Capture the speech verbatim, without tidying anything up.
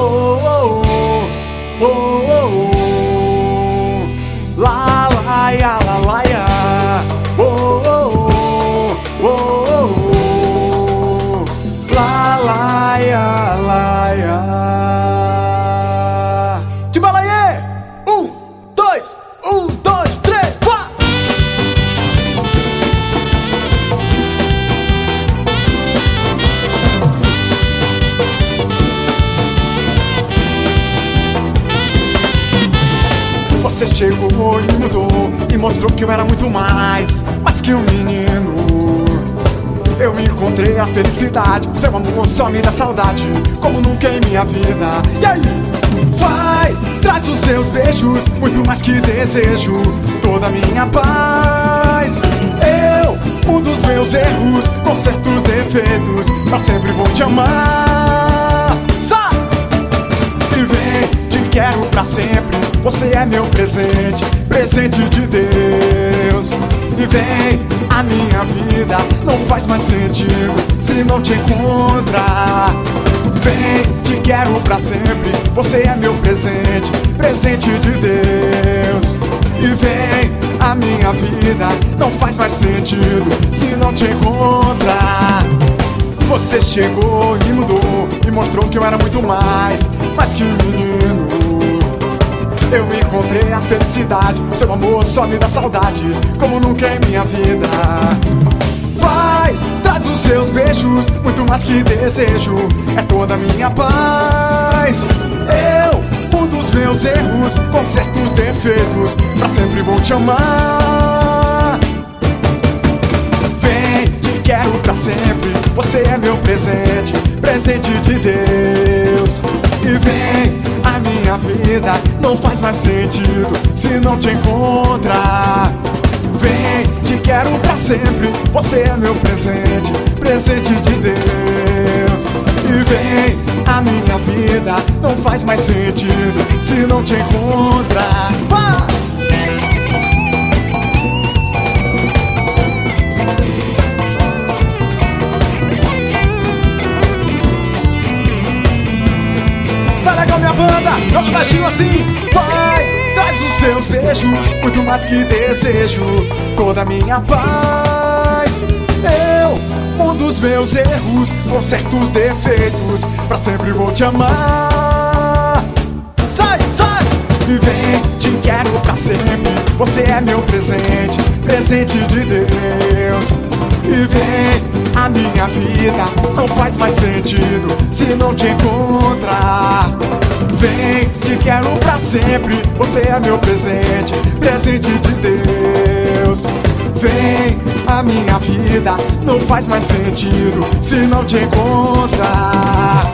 oh, oh, oh, oh, oh. La, la, ya, la, la, ya. Oh, oh, oh, oh, oh. La, la, ya, la, ya. Timbalaê! Um, dois, um, dois, três, vá! Você chegou e mudou e mostrou que eu era muito mais, mais que um menino. Eu encontrei a felicidade, seu amor só me dá saudade, como nunca em minha vida. E aí? Vai, traz os seus beijos, muito mais que desejo, toda a minha paz. Eu, um dos meus erros, com certos defeitos, pra sempre vou te amar. Sai! E vem, te quero pra sempre, você é meu presente, presente de Deus. E vem, a minha vida não faz mais sentido se não te encontrar. Vem, te quero pra sempre, você é meu presente, presente de Deus. E vem, a minha vida não faz mais sentido se não te encontrar. Você chegou e mudou e mostrou que eu era muito mais, mais que um menino. Eu encontrei a felicidade, seu amor só me dá saudade, como nunca em minha vida. Vai, traz os seus beijos, muito mais que desejo, é toda a minha paz. Eu, um dos meus erros, com certos defeitos, pra sempre vou te amar. Vem, te quero pra sempre, você é meu presente, presente de Deus. E vem, a minha vida não faz mais sentido se não te encontrar. Vem, te quero pra sempre, você é meu presente, presente de Deus. E vem, a minha vida não faz mais sentido se não te encontrar. Vai! Tá legal minha banda? Joga baixinho assim. Vai, traz os seus beijos, muito mais que desejo, toda a minha paz. Eu, um dos meus erros, com certos defeitos, pra sempre vou te amar. Sai, sai! E vem, te quero pra sempre, você é meu presente, presente de Deus. E vem, a minha vida não faz mais sentido se não te encontrar. Vem, te quero pra sempre, você é meu presente, presente de Deus. Vem, a minha vida não faz mais sentido se não te encontrar.